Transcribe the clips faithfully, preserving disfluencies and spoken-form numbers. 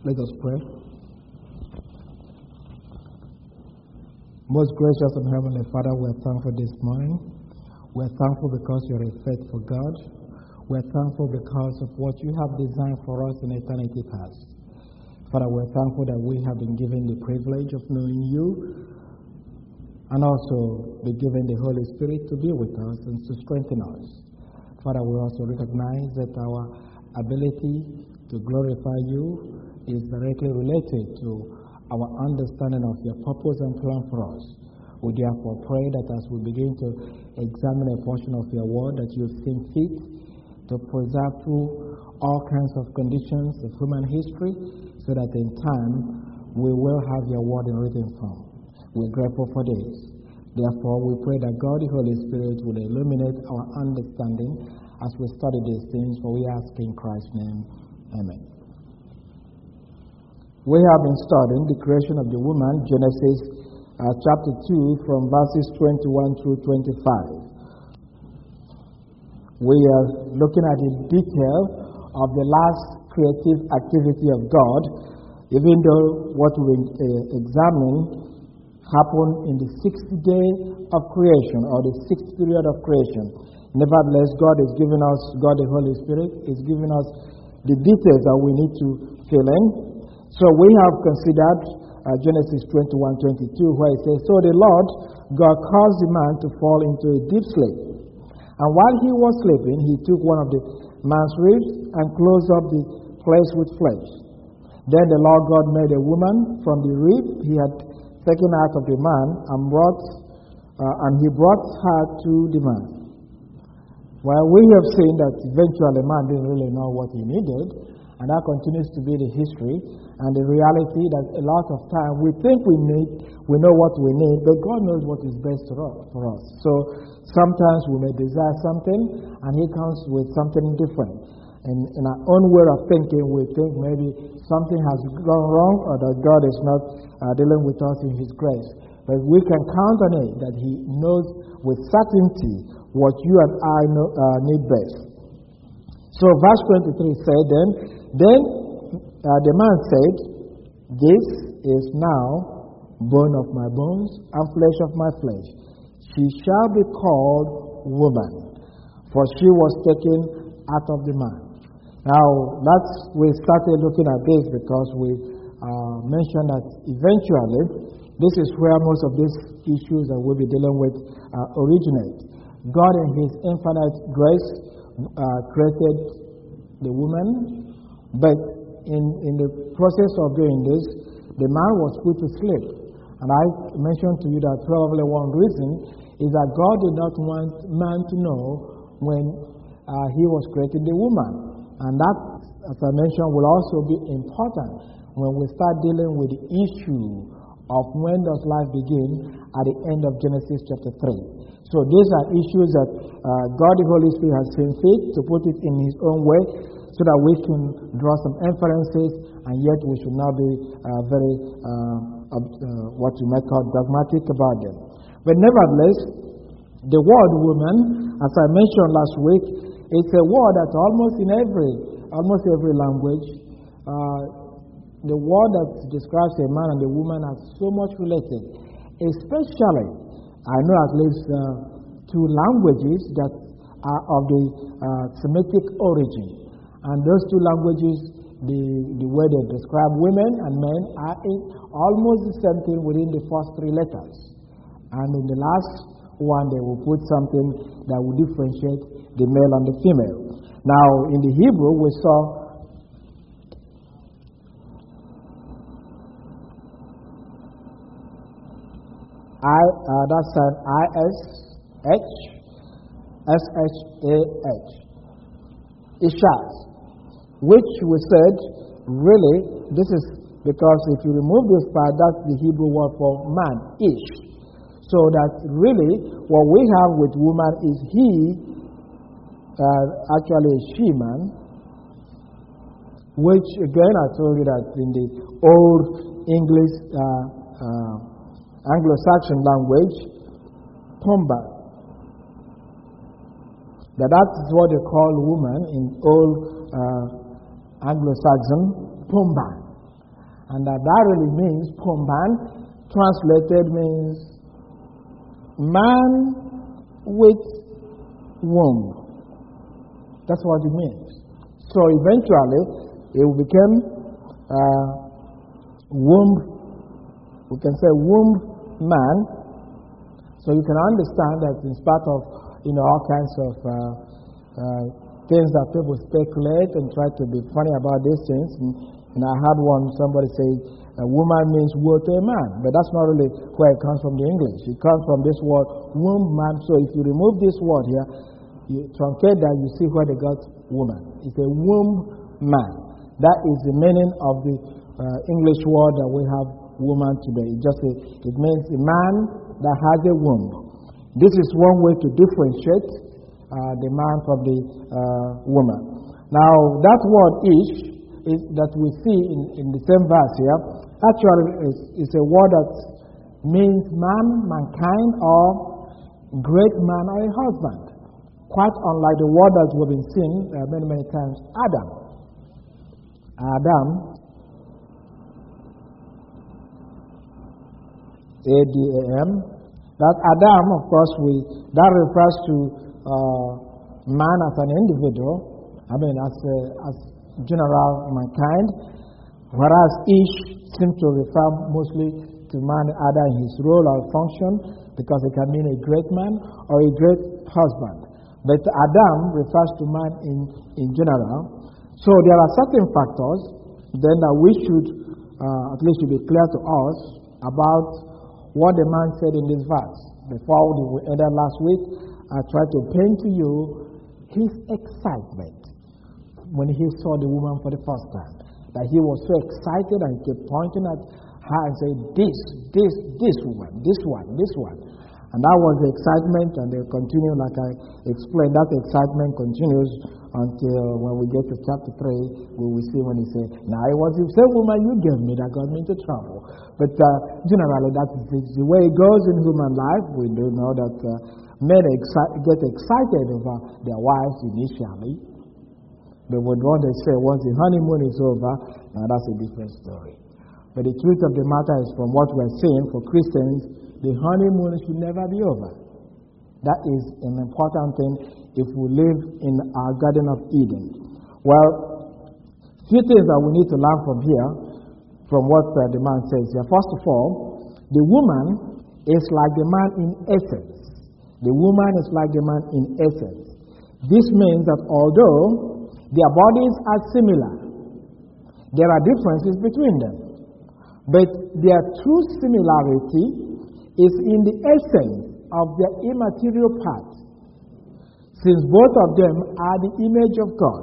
Let us pray. Most gracious and heavenly Father, we're thankful this morning. We're thankful because you're a faithful God. We're thankful because of what you have designed for us in eternity past. Father, we're thankful that we have been given the privilege of knowing you and also be given the Holy Spirit to be with us and to strengthen us. Father, we also recognize that our ability to glorify you is directly related to our understanding of your purpose and plan for us. We therefore pray that as we begin to examine a portion of your word, that you've seen fit to preserve through all kinds of conditions of human history, so that in time we will have your word in written form. We're grateful for this. Therefore, we pray that God, the Holy Spirit, will illuminate our understanding as we study these things, for we ask in Christ's name. Amen. We have been studying the creation of the woman, Genesis uh, chapter two, from verses twenty-one through twenty-five. We are looking at the detail of the last creative activity of God, even though what we uh, examine happened in the sixth day of creation, or the sixth period of creation. Nevertheless, God is giving us, God the Holy Spirit is giving us the details that we need to fill in. So we have considered uh, Genesis twenty-one twenty-two, where it says, "So the Lord God caused the man to fall into a deep sleep. And while he was sleeping, he took one of the man's ribs and closed up the place with flesh. Then the Lord God made a woman from the rib he had taken out of the man, and brought, uh, and he brought her to the man." Well, we have seen that eventually man didn't really know what he needed, and that continues to be the history and the reality that a lot of time we think we need, we know what we need, but God knows what is best for us. So sometimes we may desire something, and He comes with something different. And in our own way of thinking, we think maybe something has gone wrong, or that God is not uh, dealing with us in His grace. But we can count on it that He knows with certainty what you and I know, uh, need best. So verse twenty-three said, Then, then uh, the man said, "This is now bone of my bones and flesh of my flesh. She shall be called woman, for she was taken out of the man." Now, that's, we started looking at this because we uh, mentioned that eventually this is where most of these issues that we'll be dealing with uh, originate. God in His infinite grace uh, created the woman, but in, in the process of doing this, the man was put to sleep. And I mentioned to you that probably one reason is that God did not want man to know when uh, He was creating the woman. And that, as I mentioned, will also be important when we start dealing with the issue of when does life begin at the end of Genesis chapter three. So these are issues that uh, God the Holy Spirit has seen fit to put it in His own way, so that we can draw some inferences, and yet we should not be uh, very, uh, uh, what you might call dogmatic about them. But nevertheless, the word woman, as I mentioned last week, it's a word that almost in every, almost every language, uh, the word that describes a man and a woman are so much related. Especially, I know at least uh, two languages that are of the uh, Semitic origin. And those two languages, the, the way they describe women and men are in almost the same thing within the first three letters. And in the last one, they will put something that will differentiate the male and the female. Now, in the Hebrew, we saw I, uh, that's an I S H, S H A H, Ishaz, which we said, really, this is because if you remove this part, that's the Hebrew word for man, Ish. So that really, what we have with woman is he, uh, actually a she-man, which again I told you that in the old English, uh, uh, Anglo-Saxon language, Pomba. That that's what they call woman in old uh, Anglo-Saxon, Pomba. And that, that really means Pomban, translated means man with womb. That's what it means. So eventually, it will become uh, womb, we can say womb man. So you can understand that in spite of, you know, all kinds of uh, uh, things that people speculate and try to be funny about these things. And, and I had one, somebody say, a woman means word to a man. But that's not really where it comes from the English. It comes from this word, womb man. So if you remove this word here, you truncate that, you see where they got woman. It's a womb man. That is the meaning of the uh, English word that we have woman today. It just a, it means a man that has a womb. This is one way to differentiate uh, the man from the uh, woman. Now, that word ish is, that we see in, in the same verse here, actually is, is a word that means man, mankind, or great man or a husband. Quite unlike the word that we've been seeing uh, many, many times, Adam. Adam, A D A M. That Adam, of course, we, that refers to uh, man as an individual, I mean, as, a, as general mankind, whereas Ish seems to refer mostly to man either in his role or function, because it can mean a great man or a great husband. But Adam refers to man in, in general. So there are certain factors then that we should, uh, at least should be clear to us about what the man said in this verse. Before we ended last week, I tried to paint to you his excitement when he saw the woman for the first time. That he was so excited and he kept pointing at her and saying, this, this, this woman, this one, this one. And that was the excitement, and they continue, like I explained, that excitement continues until when we get to chapter three, we will see when he said, now it was the same woman you gave me that got me into trouble. But uh, generally, that is the way it goes in human life. We do know that uh, men exci- get excited over their wives initially. But when they say once the honeymoon is over, now that's a different story. But the truth of the matter is, from what we're seeing, for Christians, the honeymoon should never be over. That is an important thing if we live in our Garden of Eden. Well, few things that we need to learn from here, from what uh, the man says here. First of all, the woman is like the man in essence. The woman is like the man in essence. This means that although their bodies are similar, there are differences between them. But their true similarity is in the essence of their immaterial parts, since both of them are the image of God.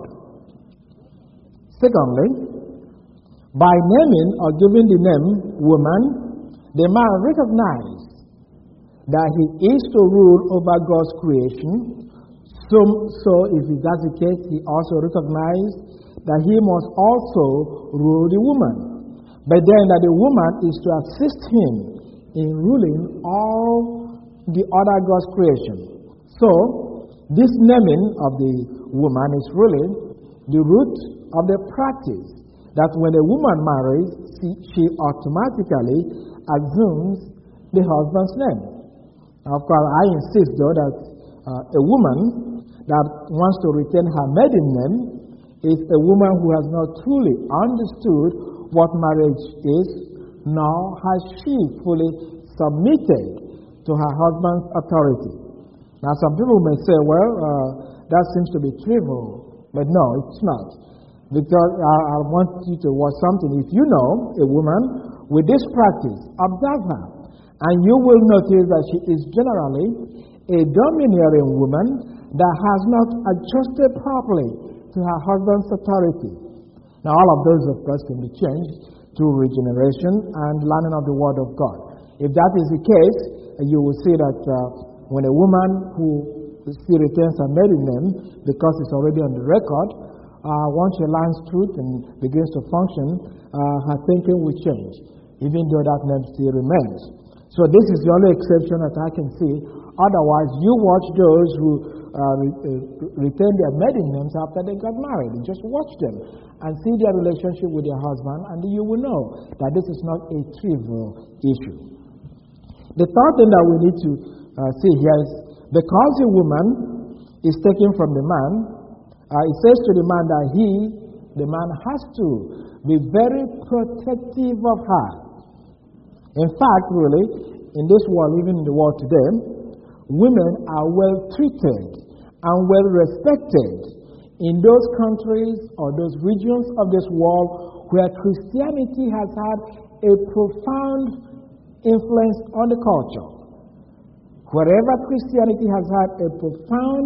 Secondly, by naming or giving the name woman, the man recognized that he is to rule over God's creation. So, so if that's the case, he also recognized that he must also rule the woman. But then that the woman is to assist him in ruling all the other God's creation. So, this naming of the woman is really the root of the practice that when a woman marries, she, she automatically assumes the husband's name. Now, of course, I insist, though, that uh, a woman that wants to retain her maiden name is a woman who has not truly understood what marriage is, nor has she fully submitted to her husband's authority. Now, some people may say, well, uh, that seems to be trivial. But no, it's not. Because I, I want you to watch something. If you know a woman with this practice, observe her. And you will notice that she is generally a domineering woman that has not adjusted properly to her husband's authority. Now, all of those, of course, can be changed through regeneration and learning of the Word of God. If that is the case, you will see that uh, when a woman who still retains her maiden name, because it's already on the record, uh, once she learns truth and begins to function, uh, her thinking will change, even though that name still remains. So this is the only exception that I can see Otherwise, you watch those who uh, re- uh, retain their maiden names after they got married. You just watch them and see their relationship with their husband, and you will know that this is not a trivial issue. The third thing that we need to uh, see here is because a woman is taken from the man, uh, it says to the man that he, the man, has to be very protective of her. In fact, really, in this world, even in the world today, women are well treated and well respected in those countries or those regions of this world where Christianity has had a profound influence on the culture. Wherever Christianity has had a profound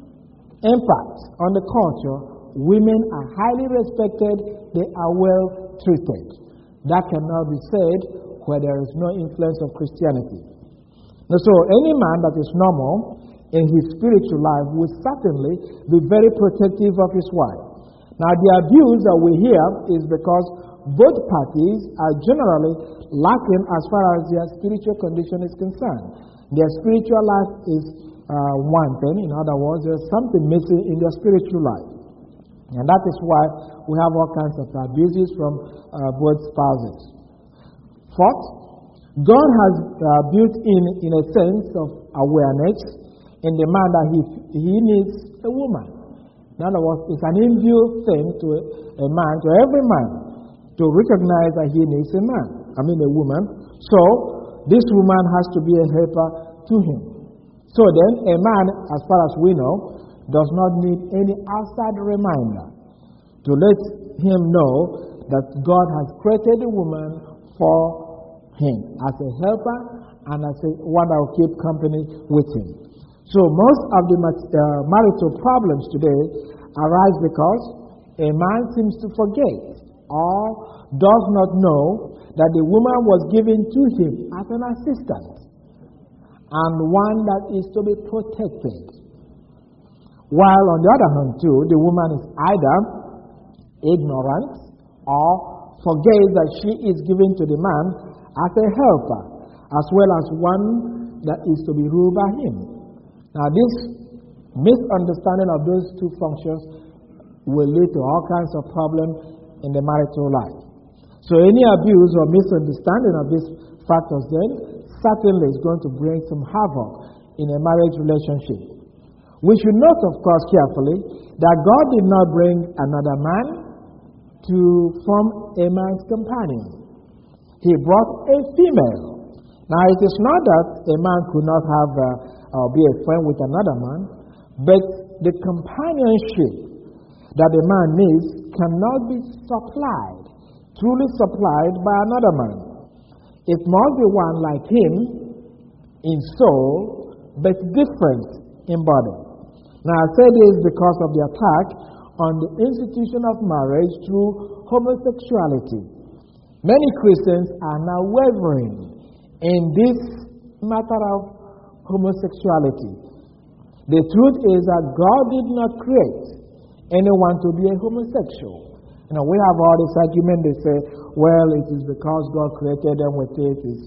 impact on the culture, women are highly respected, they are well treated. That cannot be said where there is no influence of Christianity. Now, so any man that is normal in his spiritual life will certainly be very protective of his wife. Now, the abuse that we hear is because both parties are generally lacking as far as their spiritual condition is concerned. Their spiritual life is uh, one thing. In other words, there's something missing in their spiritual life. And that is why we have all kinds of abuses from uh, both spouses. Fourth, God has uh, built in, in a sense of awareness in the man that he, he needs a woman. In other words, it's an inbuilt thing to a, a man, to every man, to recognize that he needs a man, I mean a woman. So, this woman has to be a helper to him. So then, a man, as far as we know, does not need any outside reminder to let him know that God has created a woman for him as a helper and as a one that will keep company with him. So most of the uh, marital problems today arise because a man seems to forget or does not know that the woman was given to him as an assistant and one that is to be protected. While on the other hand too, the woman is either ignorant or forgets that she is given to the man as a helper, as well as one that is to be ruled by him. Now, this misunderstanding of those two functions will lead to all kinds of problems in the marital life. So, any abuse or misunderstanding of these factors then certainly is going to bring some havoc in a marriage relationship. We should note, of course, carefully that God did not bring another man to form a man's companion. He brought a female. Now, it is not that a man could not have uh, or be a friend with another man, but the companionship that a man needs cannot be supplied, truly supplied by another man. It must be one like him in soul, but different in body. Now, I say this because of the attack on the institution of marriage through homosexuality. Many Christians are now wavering in this matter of homosexuality. The truth is that God did not create anyone to be a homosexual. You know, we have all this argument, they say, well, it is because God created them with it, it's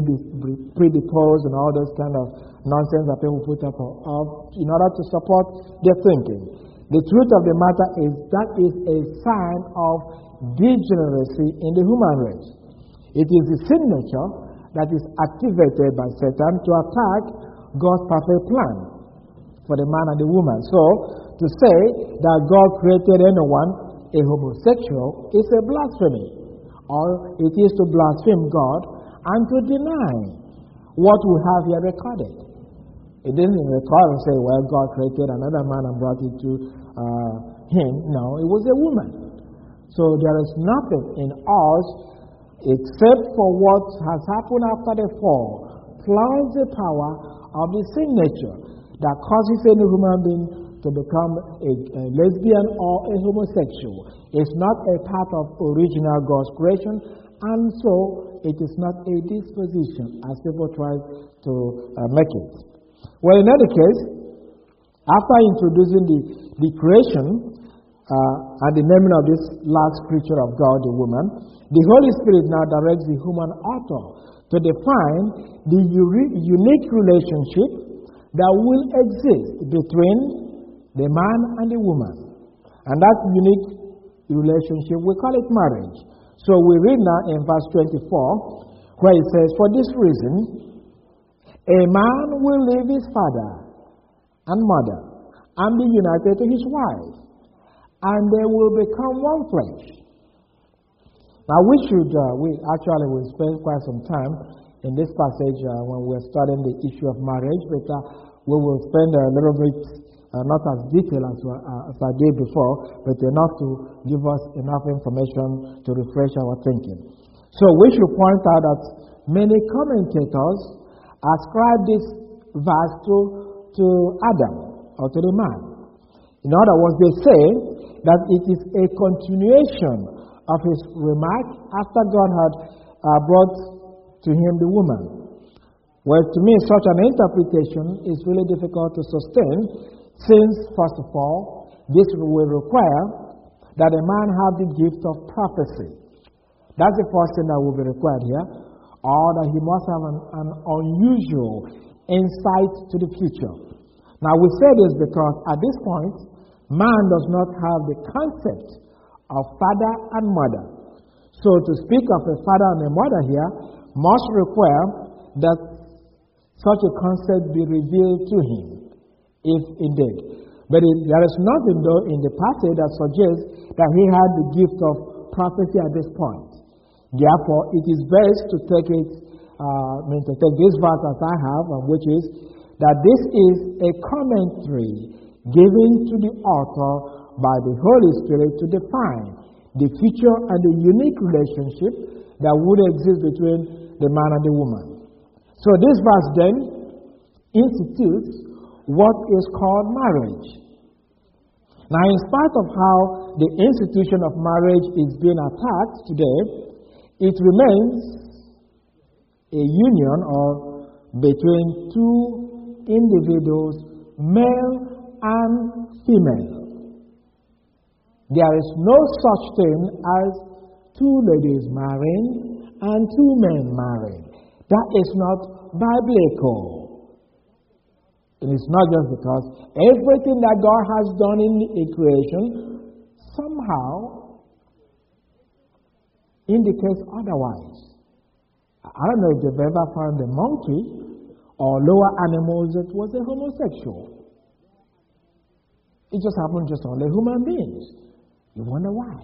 predisposed and all those kind of nonsense that people put up in order to support their thinking. The truth of the matter is that is a sign of degeneracy in the human race. It is the sin nature that is activated by Satan to attack God's perfect plan for the man and the woman. So, to say that God created anyone a homosexual is a blasphemy, or it is to blaspheme God and to deny what we have here recorded. It didn't record and say, well, God created another man and brought it to uh, him. No, it was a woman. So there is nothing in us except for what has happened after the fall, plus the power of the sin nature that causes any human being to become a, a lesbian or a homosexual. It's not a part of original God's creation, and so it is not a disposition as people try to uh, make it. Well, in any case, after introducing the, the creation uh, and the naming of this last creature of God, the woman, the Holy Spirit now directs the human author to define the unique relationship that will exist between the man and the woman. And that unique relationship, we call it marriage. So we read now in verse twenty-four, where it says, "For this reason, a man will leave his father and mother and be united to his wife, and they will become one flesh." Now we should, uh, we actually will spend quite some time in this passage uh, when we're studying the issue of marriage, but uh, we will spend a little bit, uh, not as detailed as, uh, as I did before, but enough to give us enough information to refresh our thinking. So we should point out that many commentators ascribe this verse to, to Adam, or to the man. In other words, they say that it is a continuation of his remark after God had uh, brought to him the woman. Well, to me, such an interpretation is really difficult to sustain, since, first of all, this will require that a man have the gift of prophecy. That's the first thing that will be required here, or that he must have an, an unusual insight to the future. Now, we say this because at this point, man does not have the concept of father and mother. So to speak of a father and a mother here must require that such a concept be revealed to him, if indeed. But it, there is nothing though in the passage that suggests that he had the gift of prophecy at this point. Therefore, it is best to take it, uh, I mean, to take this verse as I have, which is that this is a commentary given to the author by the Holy Spirit to define the future and the unique relationship that would exist between the man and the woman. So this verse then institutes what is called marriage. Now, in spite of how the institution of marriage is being attacked today, it remains a union or between two individuals, male and female. There is no such thing as two ladies marrying and two men marrying. That is not biblical. It is not just because everything that God has done in the creation somehow indicates otherwise. I don't know if you've ever found a monkey or lower animals that was a homosexual. It just happened just only human beings. You wonder why?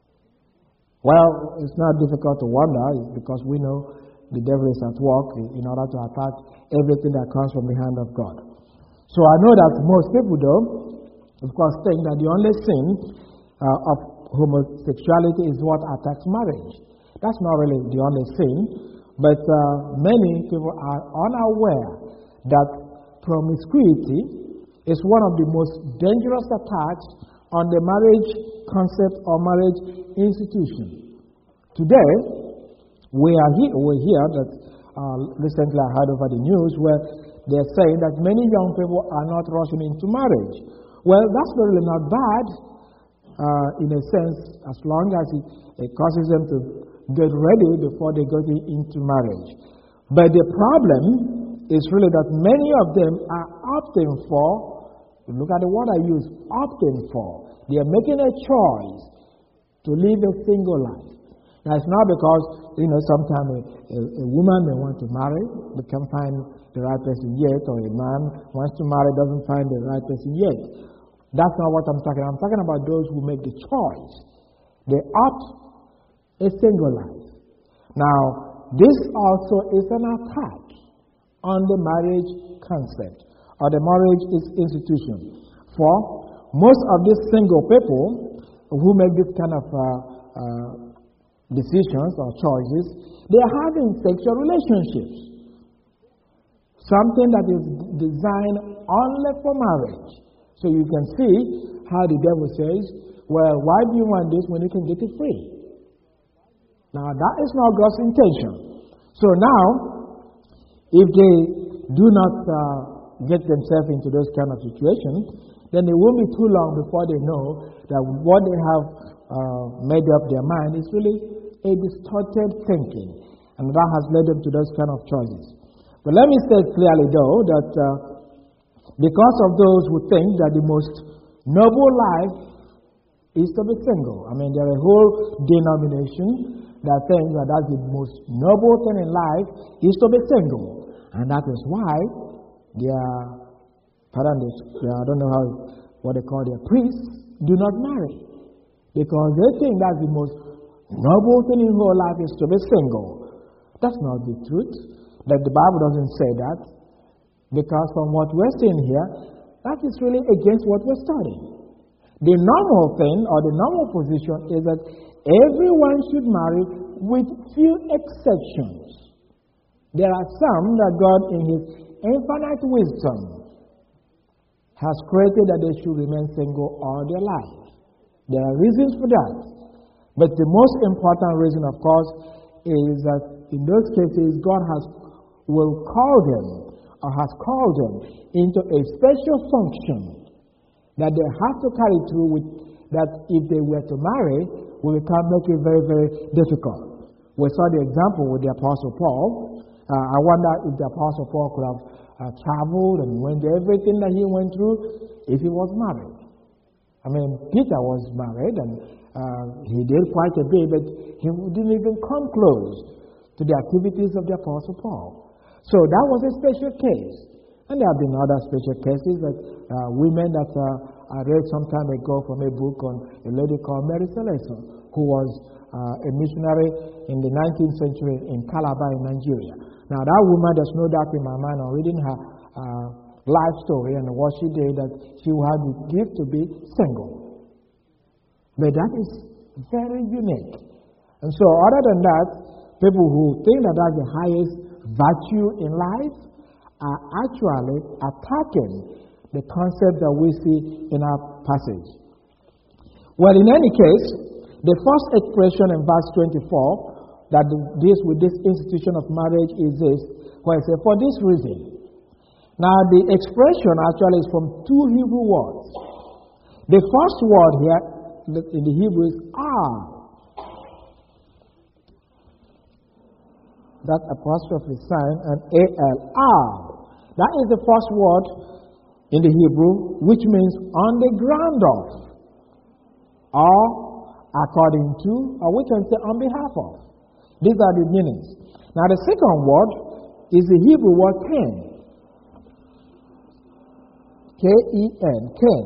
Well, it's not difficult to wonder. It's because we know the devil is at work in order to attack everything that comes from the hand of God. So I know that most people, though, of course, think that the only sin uh, of homosexuality is what attacks marriage. That's not really the only sin, but uh, many people are unaware that promiscuity is one of the most dangerous attacks on the marriage concept or marriage institution. Today, we are here, we hear that uh, recently I heard over the news where they're saying that many young people are not rushing into marriage. Well, that's really not bad uh, in a sense, as long as it, it causes them to get ready before they go into marriage. But the problem is really that many of them are opting for, look at the word I use, opting for. They are making a choice to live a single life. Now, it's not because, you know, sometimes a, a, a woman may want to marry, but can't find the right person yet, or a man wants to marry, doesn't find the right person yet. That's not what I'm talking about. I'm talking about those who make the choice. They opt a single life. Now, this also is an attack on the marriage concept or the marriage institution. For most of these single people who make this kind of uh, uh, decisions or choices, they are having sexual relationships. Something that is designed only for marriage. So you can see how the devil says, well, why do you want this when you can get it free? Now, that is not God's intention. So now, if they do not uh, get themselves into those kind of situations, then it won't be too long before they know that what they have uh, made up their mind is really a distorted thinking. And that has led them to those kind of choices. But let me say clearly, though, that uh, Because of those who think that the most noble life is to be single. I mean, there are a whole denomination that thinks that that's the most noble thing in life is to be single. And that is why their, pardon this, I don't know how, what they call their priests, do not marry. Because they think that's the most noble thing in whole life is to be single. That's not the truth. That the Bible doesn't say that. Because from what we're seeing here, that is really against what we're studying. The normal thing or the normal position is that everyone should marry with few exceptions. There are some that God in His infinite wisdom has created that they should remain single all their life. There are reasons for that. But the most important reason, of course, is that in those cases, God has will call them or has called them into a special function that they have to carry through with, that if they were to marry, will become make it very, very difficult. We saw the example with the Apostle Paul. Uh, I wonder if the Apostle Paul could have uh, traveled and went through everything that he went through if he was married. I mean, Peter was married and uh, he did quite a bit, but he didn't even come close to the activities of the Apostle Paul. So that was a special case. And there have been other special cases that uh, women that uh, I read some time ago from a book on a lady called Mary Celeste, who was uh, a missionary in the nineteenth century in Calabar in Nigeria. Now that woman, there's no doubt in my mind on reading her uh, life story and what she did, that she had the gift to be single. But that is very unique. And so other than that, people who think that that's the highest virtue in life are actually attacking the concept that we see in our passage. Well, in any case, the first expression in verse twenty-four that deals with this institution of marriage is this, where it says, for this reason. Now, the expression actually is from two Hebrew words. The first word here in the Hebrew is ah. That apostrophe sign and A L, ah. That is the first word in the Hebrew, which means on the ground of, or according to, or we can say on behalf of. These are the meanings. Now the second word is the Hebrew word ken. K E N, ken.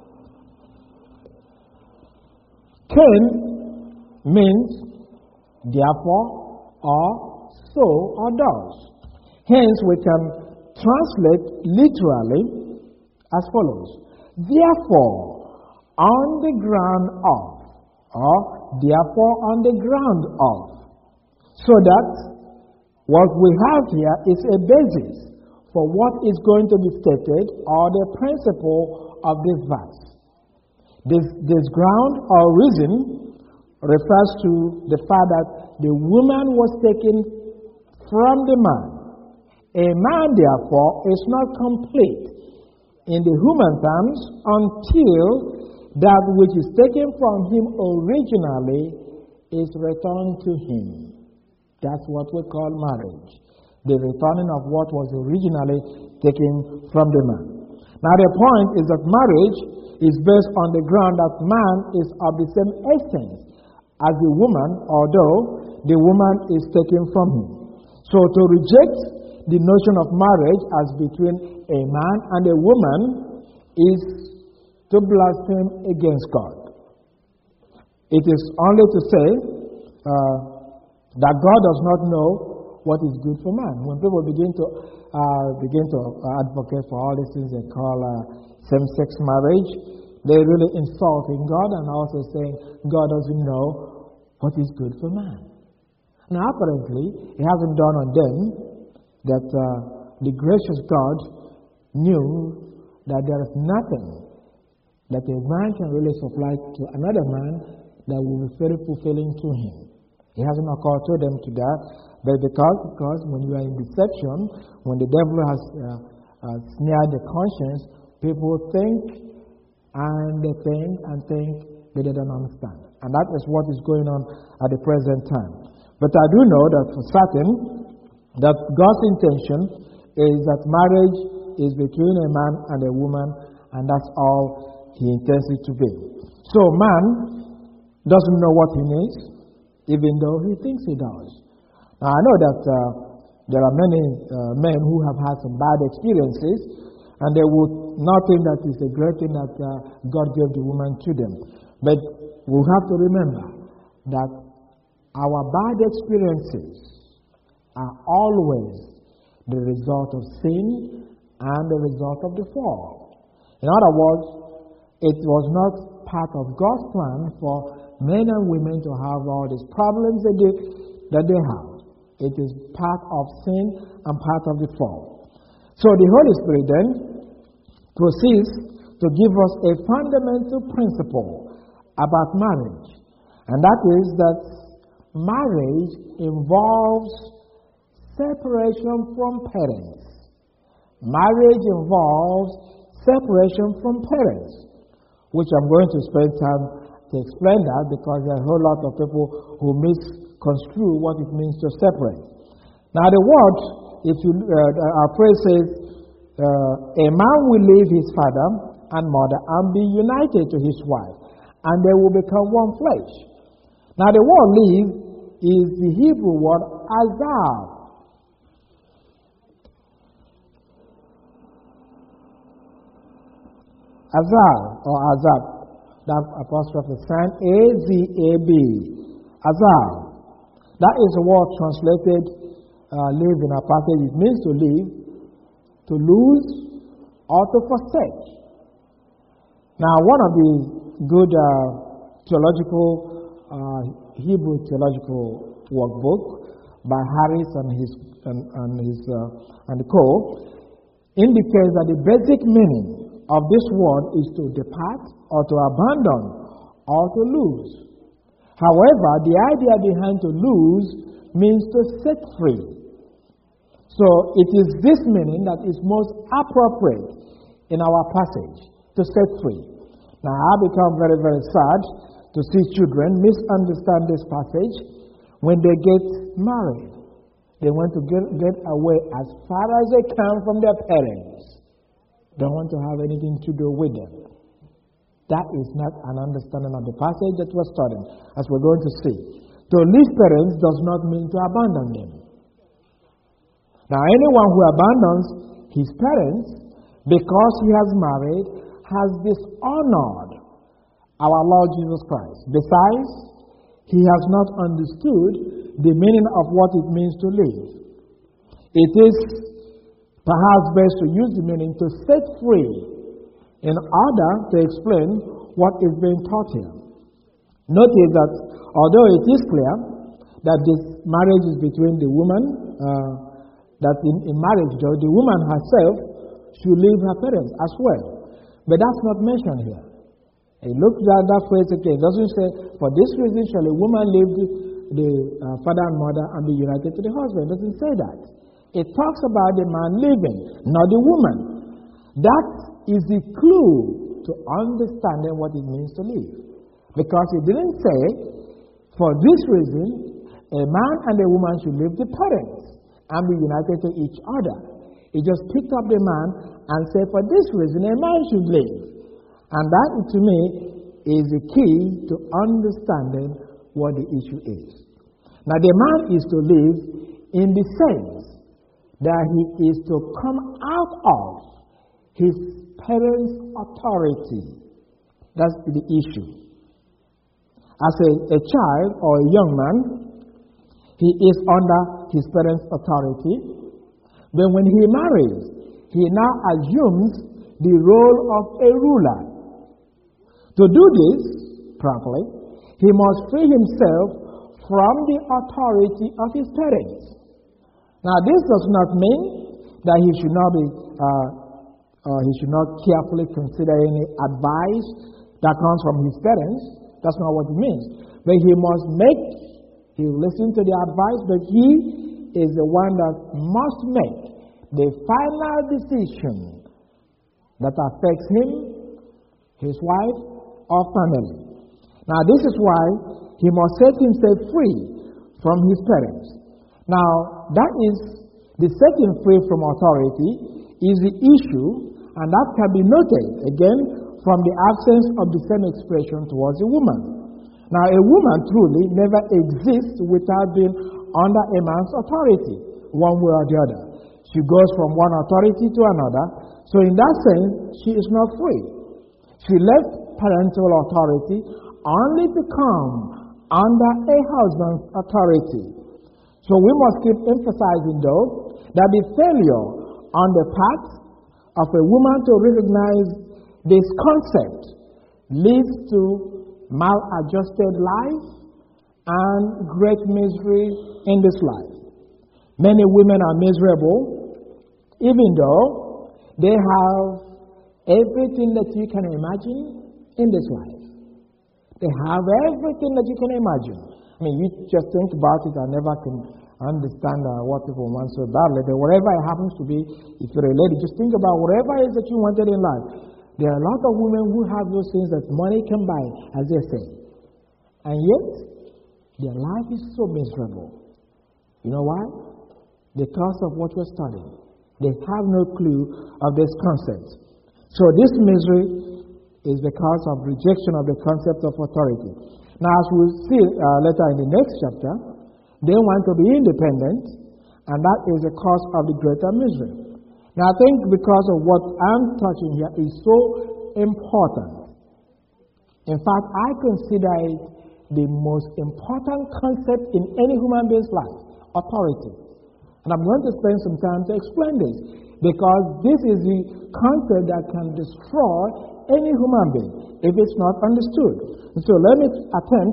Ken means therefore, or so, or does. Hence we can translate literally as follows. Therefore, on the ground of, or therefore on the ground of. So that what we have here is a basis for what is going to be stated, or the principle of this verse. This, this ground or reason refers to the fact that the woman was taken from the man. A man, therefore, is not complete in the human terms until that which is taken from him originally is returned to him. That's what we call marriage. The returning of what was originally taken from the man. Now the point is that marriage is based on the ground that man is of the same essence as the woman, although the woman is taken from him. So to reject the notion of marriage as between a man and a woman is to blaspheme against God. It is only to say uh, that God does not know what is good for man. When people begin to uh, begin to advocate for all these things they call uh, same-sex marriage, they really insulting God and also saying God doesn't know what is good for man. Now apparently, it hasn't dawned on them that uh, the gracious God knew that there is nothing that a man can really supply to another man that will be very fulfilling to him. It hasn't occurred to them to that, but because, because when you are in deception, when the devil has uh, uh, snared the conscience, people think and they think and think, but they don't understand. And that is what is going on at the present time. But I do know that for certain, that God's intention is that marriage is between a man and a woman, and that's all he intends it to be. So man doesn't know what he needs, even though he thinks he does. Now I know that uh, there are many uh, men who have had some bad experiences, and they would not think that it's a great thing that uh, God gave the woman to them. But we have to remember that our bad experiences are always the result of sin and the result of the fall. In other words, it was not part of God's plan for men and women to have all these problems that they, that they have. It is part of sin and part of the fall. So the Holy Spirit then proceeds to give us a fundamental principle about marriage, and that is that marriage involves separation from parents. Marriage involves separation from parents, which I'm going to spend time to explain that, because there are a whole lot of people who misconstrue what it means to separate. Now the word, if you, uh, our phrase says, uh, a man will leave his father and mother and be united to his wife, and they will become one flesh. Now the word leave is the Hebrew word azar. Azar or Azab, that apostrophe sign, A Z A B, Azar. That is a word translated uh, live in a passage. It means to leave, to lose, or to forsake. Now, one of the good uh, theological, uh, Hebrew theological workbook by Harris and his and, and his uh, and co indicates that the basic meaning of this word is to depart, or to abandon, or to lose. However, the idea behind to lose means to set free. So it is this meaning that is most appropriate in our passage, to set free. Now I become very, very sad to see children misunderstand this passage when they get married. They want to get, get away as far as they can from their parents. Don't want to have anything to do with them. That is not an understanding of the passage that we're studying, as we're going to see. To leave parents does not mean to abandon them. Now, anyone who abandons his parents because he has married has dishonored our Lord Jesus Christ. Besides, he has not understood the meaning of what it means to live. It is perhaps best to use the meaning to set free in order to explain what is being taught here. Notice that although it is clear that this marriage is between the woman, uh, that in, in marriage though, the woman herself should leave her parents as well. But that's not mentioned here. It looks at that phrase again. It doesn't say, for this reason shall a woman leave the, the uh, father and mother and be united to the husband. It doesn't say that. It talks about the man living, not the woman. That is the clue to understanding what it means to live. Because it didn't say, for this reason, a man and a woman should leave the parents and be united to each other. It just picked up the man and said, for this reason, a man should live. And that, to me, is the key to understanding what the issue is. Now, the man is to live in the sense that he is to come out of his parents' authority. That's the issue. As a, a child or a young man, he is under his parents' authority. But when he marries, he now assumes the role of a ruler. To do this properly, he must free himself from the authority of his parents. Now, this does not mean that he should not be, uh, uh, he should not carefully consider any advice that comes from his parents. That's not what it means. But he must make, he will listen to the advice, but he is the one that must make the final decision that affects him, his wife, or family. Now, this is why he must set himself free from his parents. Now, that is, the setting free from authority is the issue, and that can be noted, again, from the absence of the same expression towards a woman. Now, a woman truly never exists without being under a man's authority, one way or the other. She goes from one authority to another, so in that sense, she is not free. She left parental authority only to come under a husband's authority. So we must keep emphasizing, though, that the failure on the part of a woman to recognize this concept leads to maladjusted life and great misery in this life. Many women are miserable, even though they have everything that you can imagine in this life. They have everything that you can imagine. I mean, you just think about it, I never can understand uh, what people want so badly. But whatever it happens to be, if you're a lady, just think about whatever it is that you wanted in life. There are a lot of women who have those things that money can buy, as they say. And yet, their life is so miserable. You know why? Because of what we're studying. They have no clue of this concept. So this misery is because of rejection of the concept of authority. Now, as we'll see uh, later in the next chapter, they want to be independent, and that is the cause of the greater misery. Now, I think because of what I'm touching here is so important. In fact, I consider it the most important concept in any human being's life, authority. And I'm going to spend some time to explain this, because this is the concept that can destroy any human being if it's not understood. And so let me attempt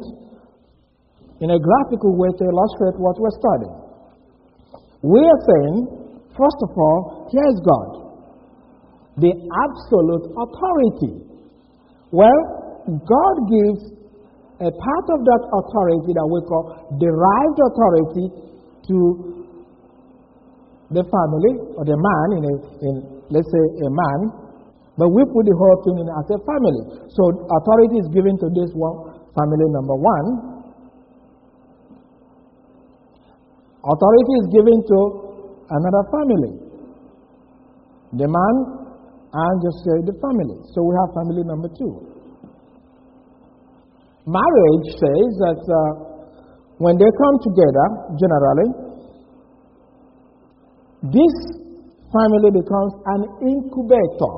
in a graphical way to illustrate what we're studying. We are saying, first of all, here is God, the absolute authority. Well, God gives a part of that authority that we call derived authority to the family or the man, in, a, in let's say a man, but we put the whole thing in as a family. So authority is given to this one family, number one. Authority is given to another family. The man, and just say the family. So we have family number two. Marriage says that uh, when they come together, generally, this family becomes an incubator.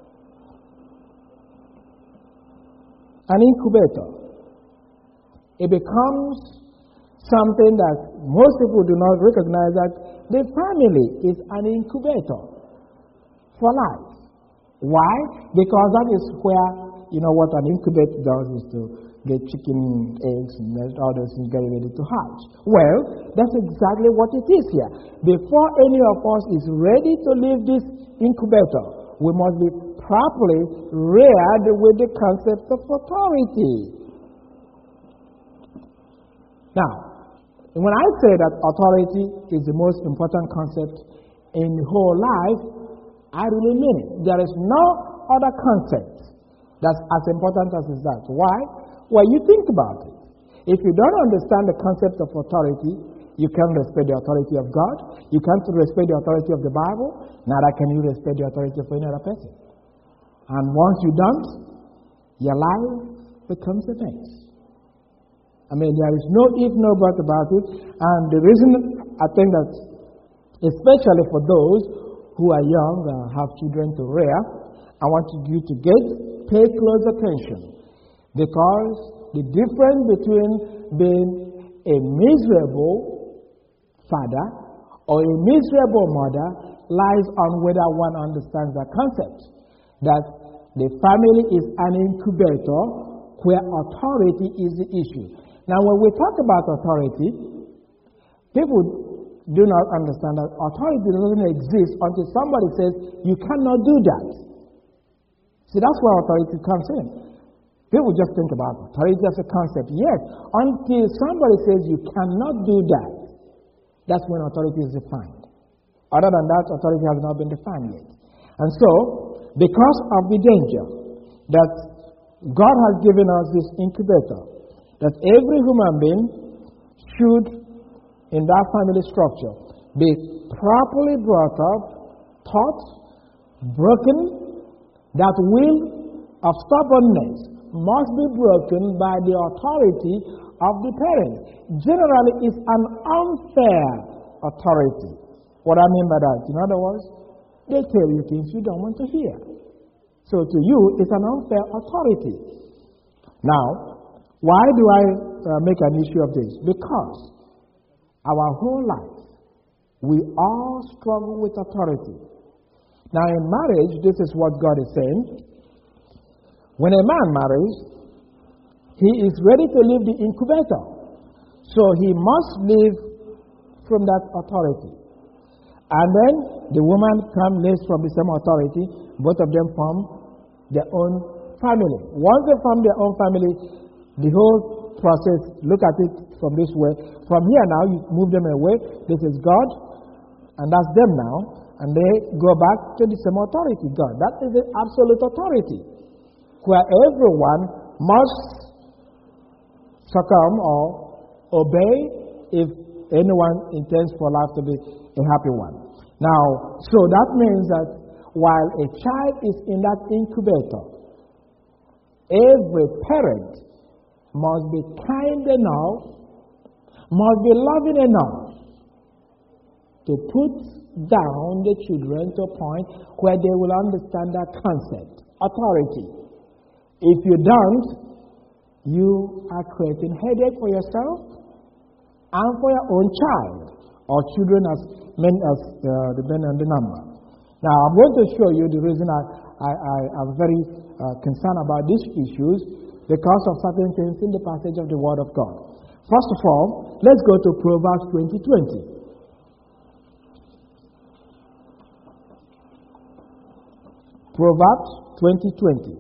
An incubator. It becomes something that most people do not recognize, that the family is an incubator for life. Why? Because that is where, you know, what an incubator does is to get chicken eggs and all those things get ready to hatch. Well, that's exactly what it is here. Before any of us is ready to leave this incubator, we must be properly reared with the concept of authority. Now, when I say that authority is the most important concept in the whole life, I really mean it. There is no other concept that's as important as that. Why? Well, you think about it. If you don't understand the concept of authority, you can't respect the authority of God. You can't respect the authority of the Bible. Neither can you respect the authority of any other person. And once you don't, your life becomes a mess. I mean, there is no if, no but about it. And the reason I think that, especially for those who are young and have children to rear, I want you to get, pay close attention. Because the difference between being a miserable father or a miserable mother lies on whether one understands that concept. That the family is an incubator where authority is the issue. Now, when we talk about authority, people do not understand that authority doesn't exist until somebody says, you cannot do that. See, that's where authority comes in. People just think about authority as a concept. Yes, until somebody says you cannot do that, that's when authority is defined. Other than that, authority has not been defined yet. And so, because of the danger that God has given us this incubator, that every human being should, in that family structure, be properly brought up, taught, broken. That will of stubbornness must be broken by the authority of the parents. Generally, it's an unfair authority. What I mean by that, in other words, they tell you things you don't want to hear. So to you, it's an unfair authority. Now, why do I uh, make an issue of this? Because our whole life, we all struggle with authority. Now, in marriage, this is what God is saying. When a man marries, he is ready to leave the incubator. So he must live from that authority. And then the woman comes, lives from the same authority. Both of them form their own family. Once they form their own family, the whole process, look at it from this way. From here now, you move them away. This is God, and that's them now. And they go back to the same authority, God. That is the absolute authority, where everyone must succumb or obey if anyone intends for life to be a happy one. Now, so that means that while a child is in that incubator, every parent must be kind enough, must be loving enough to put down the children to a point where they will understand that concept, authority. If you don't, you are creating headache for yourself and for your own child, or children as many as uh, depending on the number. Now, I'm going to show you the reason I, I, I am very uh, concerned about these issues, because of certain things in the passage of the Word of God. First of all, let's go to Proverbs twenty twenty. Proverbs twenty twenty.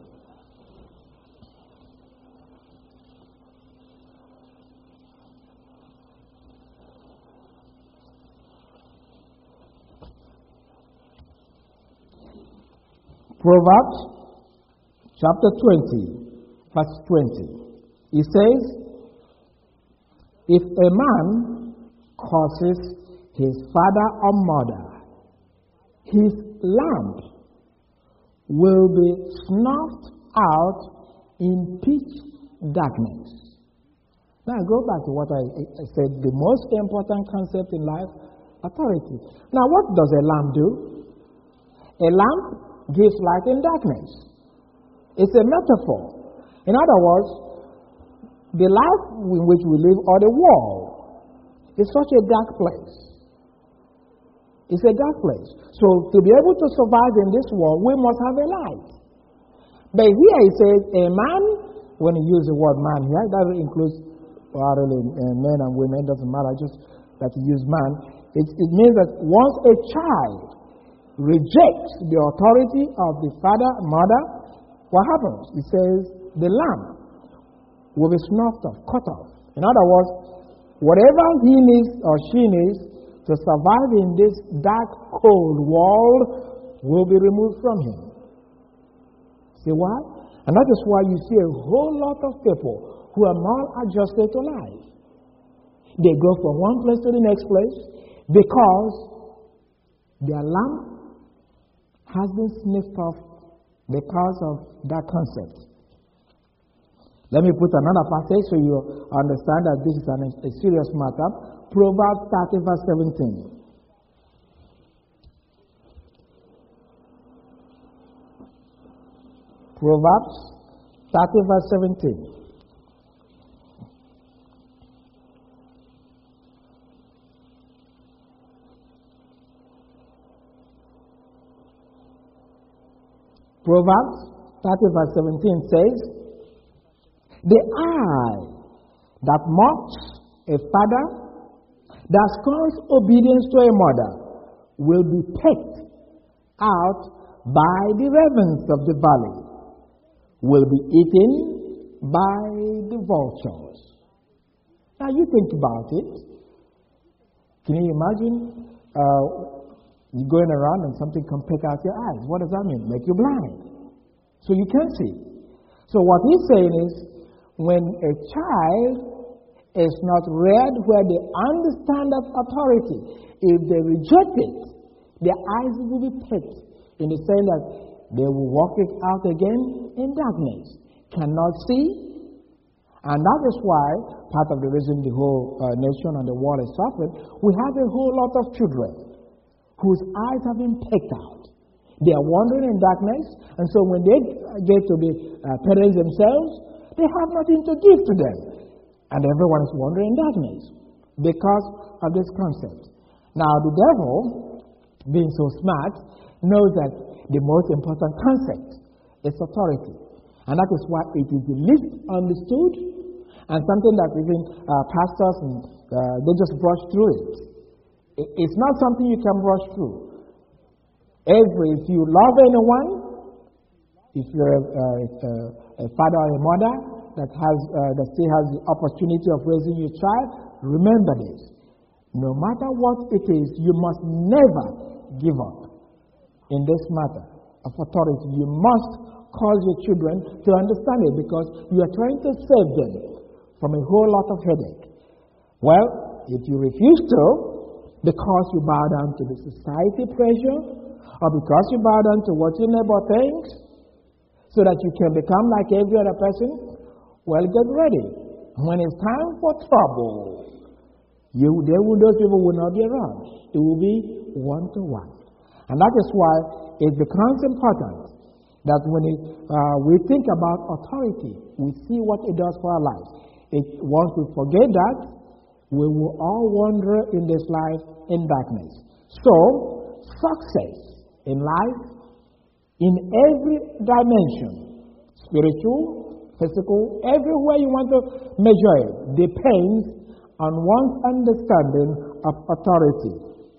Proverbs chapter twenty, verse twenty. It says, if a man curses his father or mother, his lamp will be snuffed out in pitch darkness. Now go back to what I, I said, the most important concept in life, authority. Now what does a lamp do? A lamp gives light in darkness. It's a metaphor. In other words, the life in which we live, or the world, is such a dark place. It's a dark place. So to be able to survive in this world, we must have a light. But here it says, a man, when you use the word man here, that includes well, really, uh, men and women, doesn't matter, just that you use man. It, it means that once a child rejects the authority of the father, mother, what happens? It says the lamp will be snuffed off, cut off. In other words, whatever he needs or she needs to survive in this dark, cold world will be removed from him. See why? And that is why you see a whole lot of people who are maladjusted to life. They go from one place to the next place because their lamp has been sniffed off because of that concept. Let me put another passage so you understand that this is an, a serious matter. Proverbs thirty, verse seventeen. Proverbs thirty, verse seventeen. Proverbs thirty, verse seventeen says, the eye that mocks a father, that scorns obedience to a mother, will be pecked out by the ravens of the valley, will be eaten by the vultures. Now you think about it. Can you imagine uh, you going around and something can peck out your eyes? What does that mean? Make you blind. So you can't see. So what he's saying is, when a child is not reared where they understand that authority, if they reject it, their eyes will be pecked. in the sense that they will walk it out again in darkness, cannot see. And that is why part of the reason the whole uh, nation and the world is suffering, we have a whole lot of children whose eyes have been pecked out. They are wandering in darkness, and so when they get to be uh, parents themselves, they have nothing to give to them. And everyone is wandering in darkness because of this concept. Now, the devil, being so smart, knows that the most important concept is authority. And that is why it is the least understood and something that even uh, pastors, and, uh, they just brush through it. It's not something you can brush through. Every, if you love anyone, if you're a, a, a father or a mother that has uh, that still has the opportunity of raising your child, remember this. No matter what it is, you must never give up in this matter of authority. You must cause your children to understand it, because you are trying to save them from a whole lot of headache. Well, if you refuse to, because you bow down to the society pressure, or because you bow down to what your neighbor thinks, so that you can become like every other person, well, get ready. When it's time for trouble, you, there will, those people will not be around. It will be one-to-one. And that is why it becomes important that when it, uh, we think about authority, we see what it does for our lives. It, once we forget that, we will all wander in this life in darkness. So, success in life, in every dimension, spiritual, physical, everywhere you want to measure it, depends on one's understanding of authority.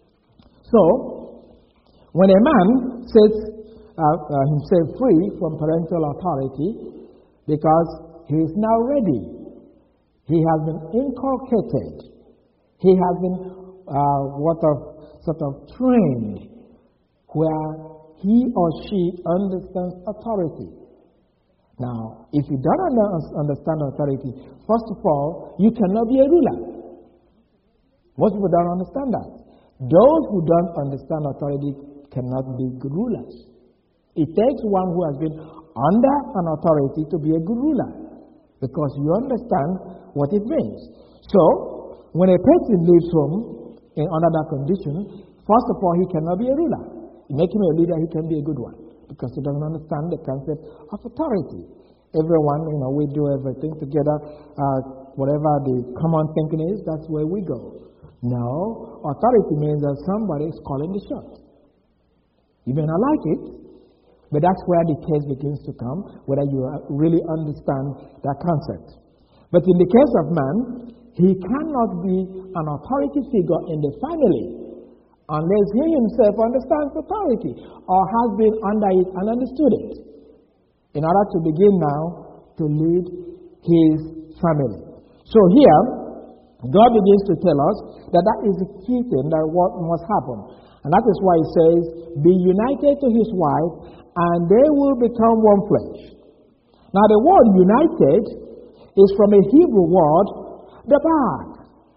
So, when a man sets uh, uh, himself free from parental authority, because he is now ready, he has been inculcated, he has been uh, what of, sort of trained, where he or she understands authority. Now, if you don't understand authority, first of all, you cannot be a ruler. Most people don't understand that. Those who don't understand authority cannot be good rulers. It takes one who has been under an authority to be a good ruler, because you understand what it means. So, when a person leaves home in under that condition, first of all, he cannot be a ruler. You make him a leader, he can be a good one, because he doesn't understand the concept of authority. Everyone, you know, we do everything together. Uh, whatever the common thinking is, that's where we go. No, authority means that somebody is calling the shot. You may not like it, but that's where the case begins to come, whether you really understand that concept. But in the case of man, he cannot be an authority figure in the family unless he himself understands authority or has been under it and understood it, in order to begin now to lead his family. So here, God begins to tell us that that is the key thing, that what must happen. And that is why he says, be united to his wife, and they will become one flesh. Now the word united is from a Hebrew word, dabag.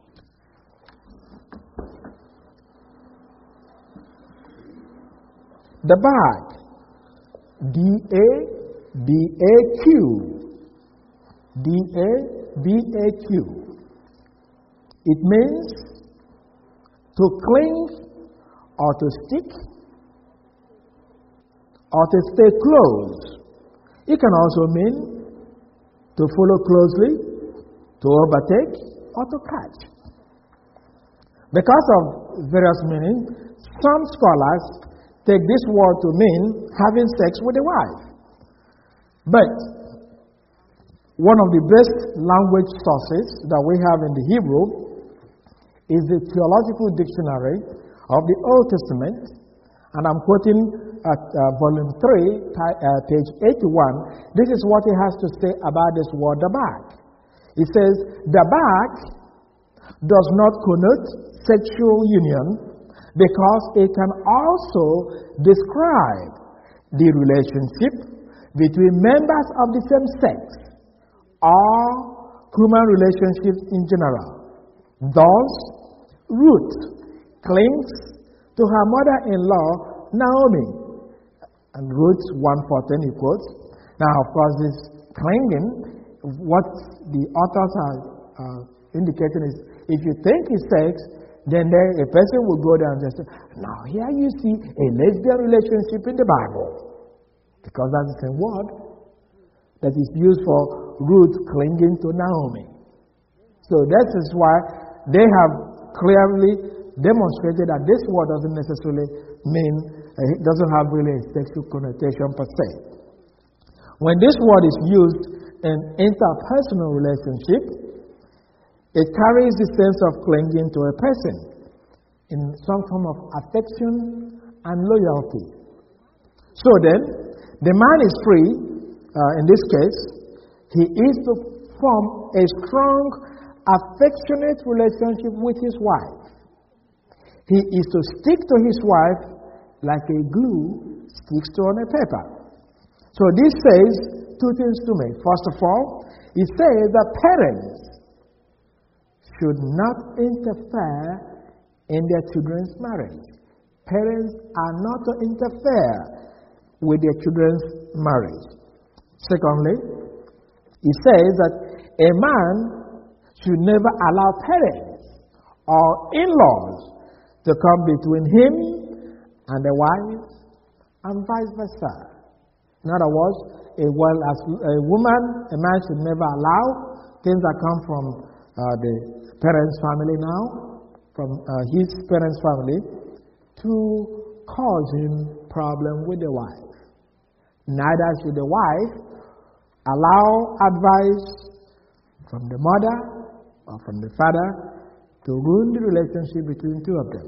Dabag. D A B A Q. D A B A Q. It means to cling or to stick or to stay close. It can also mean to follow closely, to overtake, or to catch. Because of various meanings, some scholars take this word to mean having sex with a wife. But one of the best language sources that we have in the Hebrew is the Theological Dictionary of the Old Testament, and I'm quoting at uh, volume three, uh, page eighty-one. This is what he has to say about this word dabag. He says, dabag does not connote sexual union, because it can also describe the relationship between members of the same sex or human relationships in general. Thus, Ruth clings to her mother-in-law, Naomi, And Ruth one fourteen equals. Now, of course, this clinging, what the authors are uh, indicating is, if you think it's sex, then there, a person will go down and just say, now here you see a lesbian relationship in the Bible. Because that's the same word that is used for Ruth clinging to Naomi. So that is why they have clearly demonstrated that this word doesn't necessarily mean, uh, it doesn't have really a sexual connotation per se. When this word is used in interpersonal relationship, it carries the sense of clinging to a person in some form of affection and loyalty. So then, the man is free, uh, in this case, he is to form a strong, affectionate relationship with his wife. He is to stick to his wife like a glue sticks to on a paper. So this says two things to me. First of all, it says that parents should not interfere in their children's marriage. Parents are not to interfere with their children's marriage. Secondly, it says that a man should never allow parents or in-laws to come between him and the wife and vice versa. In other words, a, well, as a woman, a man should never allow things that come from uh, the parents' family now, from uh, his parents' family, to cause him problem with the wife. Neither should the wife allow advice from the mother or from the father to ruin the relationship between two of them.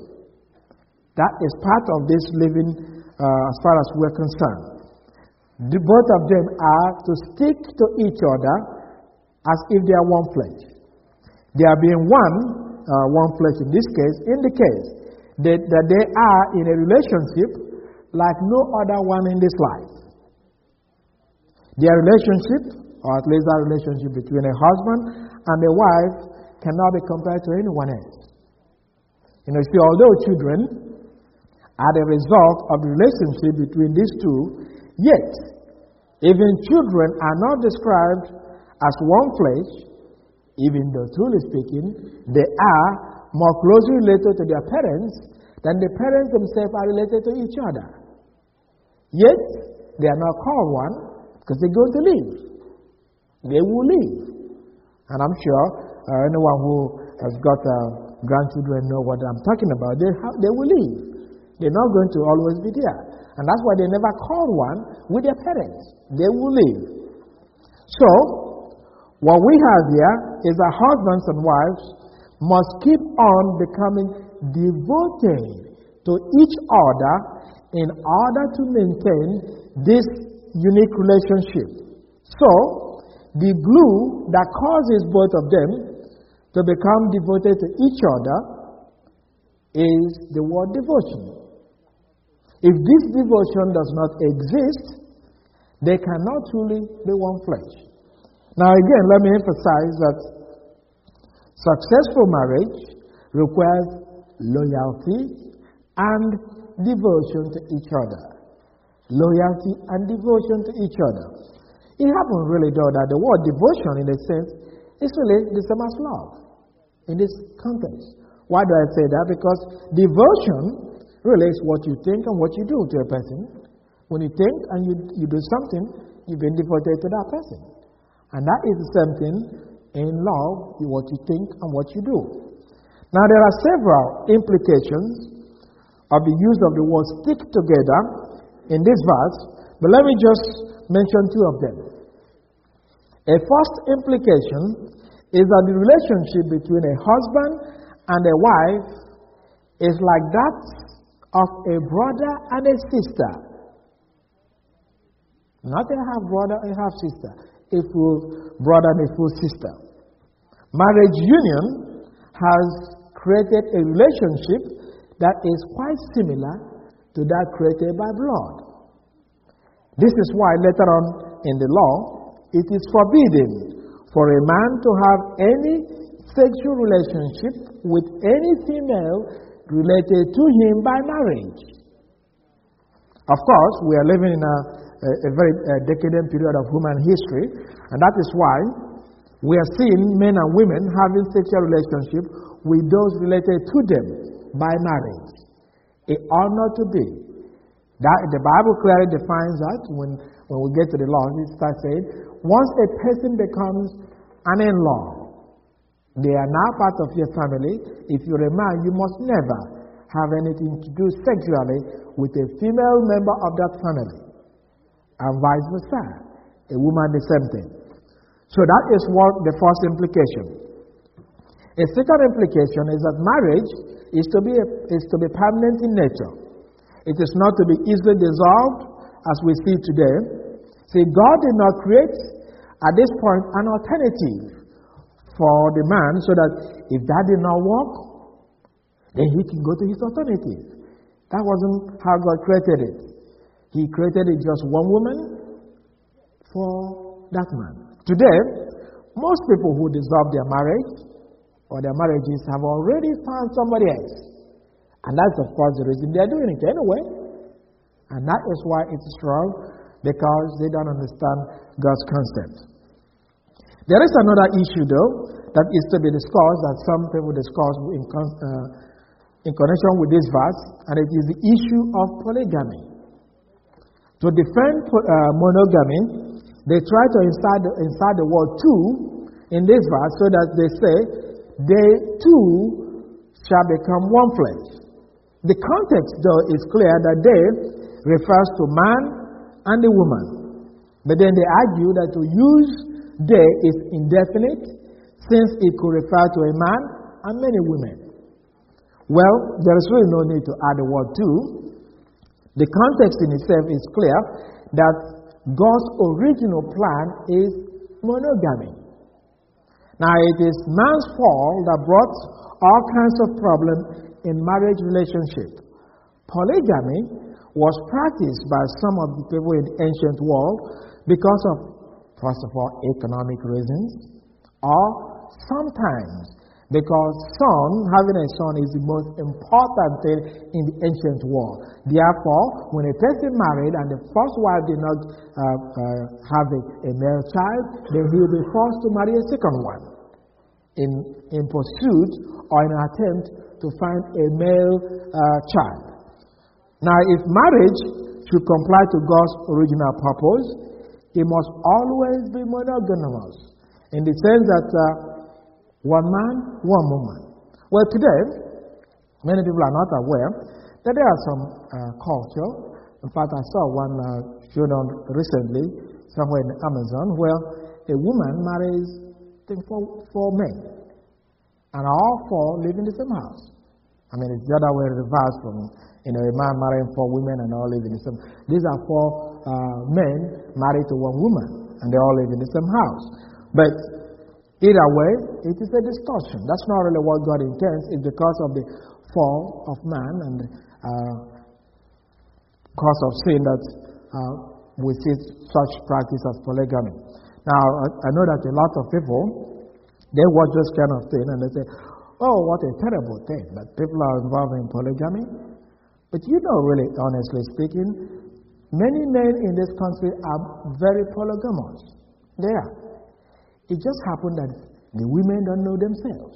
That is part of this living uh, as far as we're concerned. The, both of them are to stick to each other as if they are one flesh. They are being one, uh, one flesh in this case, indicates that, that they are in a relationship like no other one in this life. Their relationship, or at least that relationship between a husband and a wife, cannot be compared to anyone else. You know, see, although children are the result of the relationship between these two, yet, even children are not described as one flesh, even though, truly speaking, they are more closely related to their parents than the parents themselves are related to each other. Yet, they are not called one because they're going to leave. They will leave. And I'm sure uh, anyone who has got uh, grandchildren know what I'm talking about. They, have, they will leave. They're not going to always be there. And that's why they never call one with their parents. They will leave. So, what we have here is that husbands and wives must keep on becoming devoted to each other in order to maintain this unique relationship. So, the glue that causes both of them to become devoted to each other is the word devotion. If this devotion does not exist, they cannot truly be one flesh. Now again, let me emphasize that successful marriage requires loyalty and devotion to each other. Loyalty and devotion to each other. It happens really though that the word devotion in a sense is really the same as love in this context. Why do I say that? Because devotion really is what you think and what you do to a person. When you think and you, you do something, you've been devoted to that person. And that is the same thing in love, what you think and what you do. Now there are several implications of the use of the word stick together in this verse, but let me just mention two of them. A first implication is that the relationship between a husband and a wife is like that of a brother and a sister. Not a half brother and a half sister, a full brother and a full sister. Marriage union has created a relationship that is quite similar to that created by blood. This is why later on in the law, it is forbidden for a man to have any sexual relationship with any female related to him by marriage. Of course, we are living in a, a, a very uh, decadent period of human history, and that is why we are seeing men and women having sexual relationships with those related to them by marriage. It ought not to be. That, the Bible clearly defines that when, when we get to the law. It starts saying, once a person becomes an in-law, they are now part of your family. If you're a man, you must never have anything to do sexually with a female member of that family, and vice versa. A woman, the same thing. So that is what the first implication. A second implication is that marriage is to be a, is to be permanent in nature. It is not to be easily dissolved as we see today. See, God did not create at this point an alternative for the man so that if that did not work, then he can go to his alternative. That wasn't how God created it. He created it just one woman for that man. Today, most people who dissolve their marriage or their marriages have already found somebody else. And that's, of course, the reason they are doing it anyway. And that is why it is wrong, because they don't understand God's concept. There is another issue, though, that is to be discussed, that some people discuss in uh, in connection with this verse, and it is the issue of polygamy. To defend uh, monogamy, they try to insert the, insert the word two in this verse so that they say, they two shall become one flesh. The context, though, is clear that they refers to man and the woman. But then they argue that to use they is indefinite, since it could refer to a man and many women. Well, there is really no need to add the word two. The context in itself is clear that God's original plan is monogamy. Now, it is man's fall that brought all kinds of problems in marriage relationship. Polygamy was practiced by some of the people in the ancient world because of, first of all, economic reasons, or sometimes because son, having a son is the most important thing in the ancient world. Therefore, when a person married and the first wife did not uh, uh, have a, a male child, then he will be forced to marry a second one in, in pursuit or in an attempt to find a male uh, child. Now, if marriage should comply to God's original purpose, it must always be monogamous, in the sense that uh, one man, one woman. Well, today, many people are not aware that there are some uh, culture. In fact, I saw one uh, shown on recently somewhere in Amazon where a woman marries I think, four, four men, and all four live in the same house. I mean, it's the other way reversed from, you know, a man marrying four women and all live in the same. These are four uh, men married to one woman, and they all live in the same house. But either way, it is a distortion. That's not really what God intends. It's because of the fall of man and uh, cause of sin that uh, we see such practice as polygamy. Now, I, I know that a lot of people, they watch this kind of thing and they say, oh, what a terrible thing that people are involved in polygamy. But you know, really, honestly speaking, many men in this country are very polygamous. They are. It just happened that the women don't know themselves.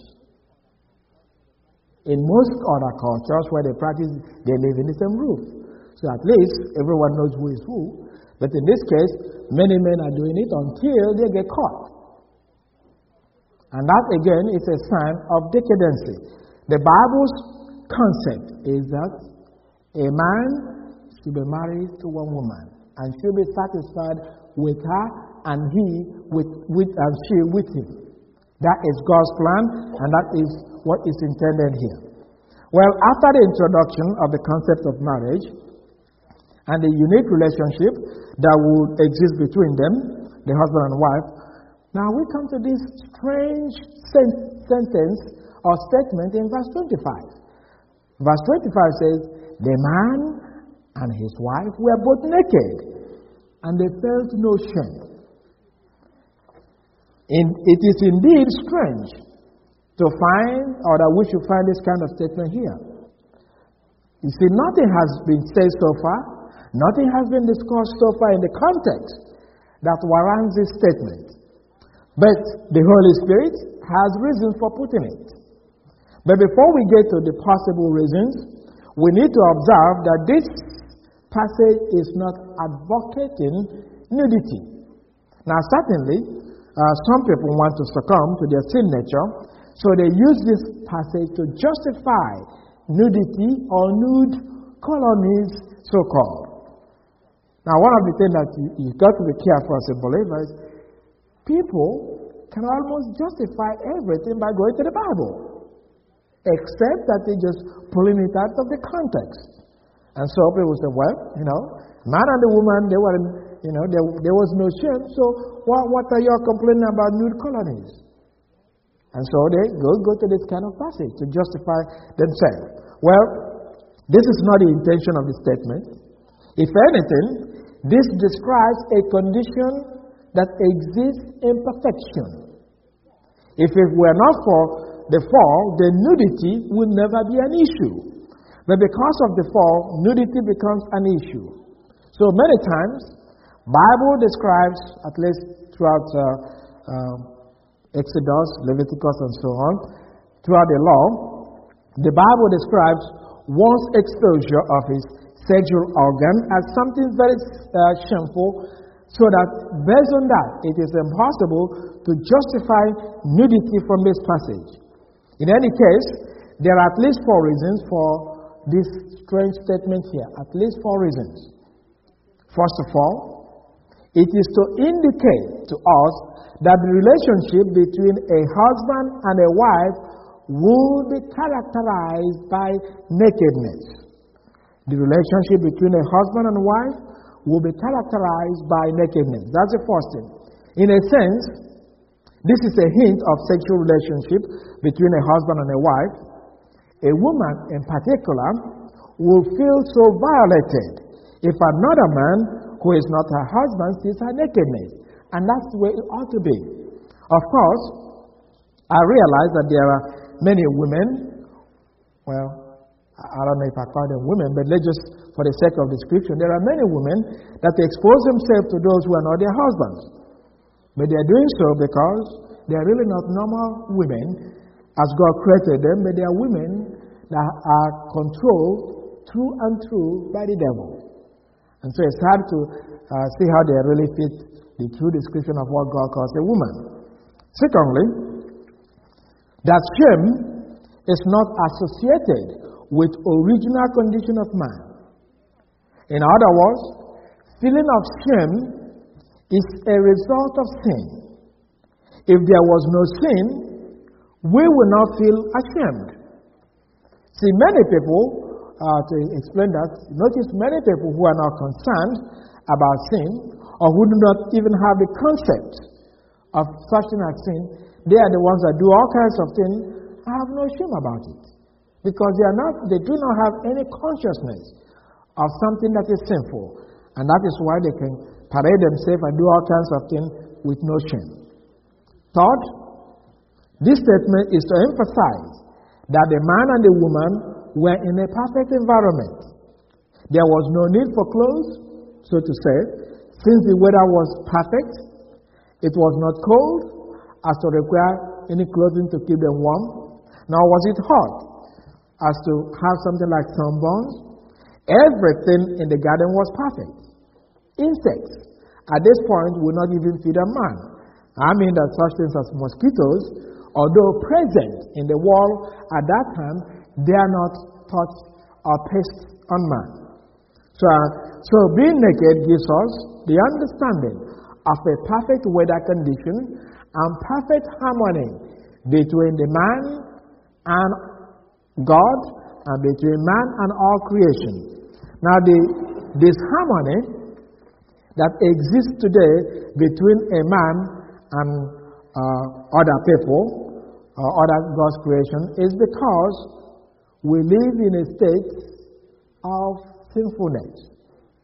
In most other cultures where they practice, they live in the same roof. So at least everyone knows who is who. But in this case, many men are doing it until they get caught. And that again is a sign of decadency. The Bible's concept is that a man should be married to one woman and should be satisfied with her and he with, with and she with him. That is God's plan, and that is what is intended here. Well, after the introduction of the concept of marriage and the unique relationship that would exist between them, the husband and wife, now we come to this strange sen- sentence or statement in verse twenty-five. Verse twenty-five says, the man and his wife were both naked, and they felt no shame. In, it is indeed strange to find, or that we should find this kind of statement here. You see, nothing has been said so far Nothing has been discussed so far in the context that warrants this statement. But the Holy Spirit has reasons for putting it. But before we get to the possible reasons, we need to observe that this passage is not advocating nudity. Now, certainly, uh, some people want to succumb to their sin nature, so they use this passage to justify nudity or nude colonies, so-called. Now, one of the things that you, you got to be careful as a believer is people can almost justify everything by going to the Bible, except that they're just pulling it out of the context. And so people say, well, you know, man and the woman, they were, you know, there, there was no shame, so what, what are you complaining about nude colonies? And so they go, go to this kind of passage to justify themselves. Well, this is not the intention of the statement. If anything, this describes a condition that exists in perfection. If it were not for the fall, then nudity would never be an issue. But because of the fall, nudity becomes an issue. So many times, Bible describes, at least throughout uh, uh, Exodus, Leviticus, and so on, throughout the law, the Bible describes one's exposure of his sexual organ as something very uh, shameful, so that based on that, it is impossible to justify nudity from this passage. In any case, there are at least four reasons for this strange statement here. At least four reasons. First of all, it is to indicate to us that the relationship between a husband and a wife will be characterized by nakedness. The relationship between a husband and wife will be characterized by nakedness. That's the first thing. In a sense, this is a hint of sexual relationship between a husband and a wife. A woman in particular will feel so violated if another man who is not her husband sees her nakedness. And that's the way it ought to be. Of course, I realize that there are many women, well, I don't know if I call them women, but let's just, for the sake of description, there are many women that expose themselves to those who are not their husbands. But they are doing so because they are really not normal women as God created them, but they are women that are controlled through and through by the devil. And so it's hard to uh, see how they really fit the true description of what God calls a woman. Secondly, that shame is not associated with original condition of man. In other words, feeling of shame is a result of sin. If there was no sin, we will not feel ashamed. See, many people, uh, to explain that, notice many people who are not concerned about sin, or who do not even have the concept of such thing as sin, they are the ones that do all kinds of things and have no shame about it. Because they are not, they do not have any consciousness of something that is sinful. And that is why they can parade themselves and do all kinds of things with no shame. Third, this statement is to emphasize that the man and the woman were in a perfect environment. There was no need for clothes, so to say, since the weather was perfect. It was not cold as to require any clothing to keep them warm, nor was it hot as to have something like sunburns. Everything in the garden was perfect. Insects at this point would not even feed a man. I mean that such things as mosquitoes, although present in the world at that time, they are not touched or pests on man. So, uh, so being naked gives us the understanding of a perfect weather condition and perfect harmony between the man and God and between man and all creation. Now, the, this harmony that exists today between a man and uh, other people, or uh, other God's creation, is because we live in a state of sinfulness.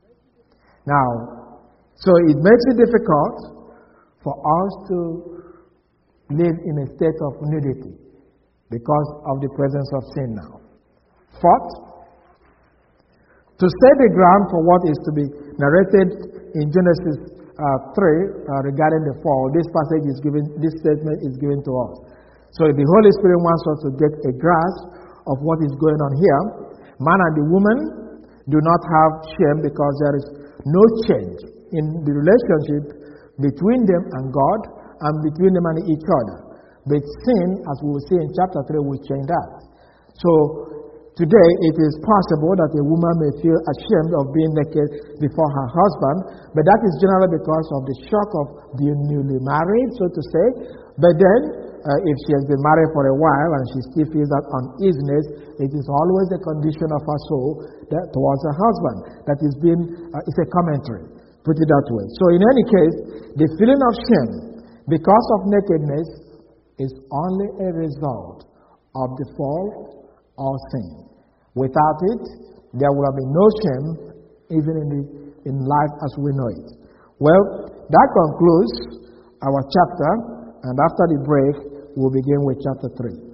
Now, so it makes it difficult for us to live in a state of nudity because of the presence of sin now. Fourth, To set the ground for what is to be narrated in Genesis uh, three uh, regarding the fall, this passage is given, this statement is given to us. So the Holy Spirit wants us to get a grasp of what is going on here. Man and the woman do not have shame because there is no change in the relationship between them and God and between them and each other. But sin, as we will see in chapter three, will change that. So today, it is possible that a woman may feel ashamed of being naked before her husband, but that is generally because of the shock of being newly married, so to say. But then, uh, if she has been married for a while and she still feels that uneasiness, it is always a condition of her soul that, towards her husband. That is being, uh, it's a commentary, put it that way. So in any case, the feeling of shame because of nakedness is only a result of the fall or sin. Without it, there would have been no shame even in, the, in life as we know it. Well, that concludes our chapter, and after the break, we'll begin with chapter three.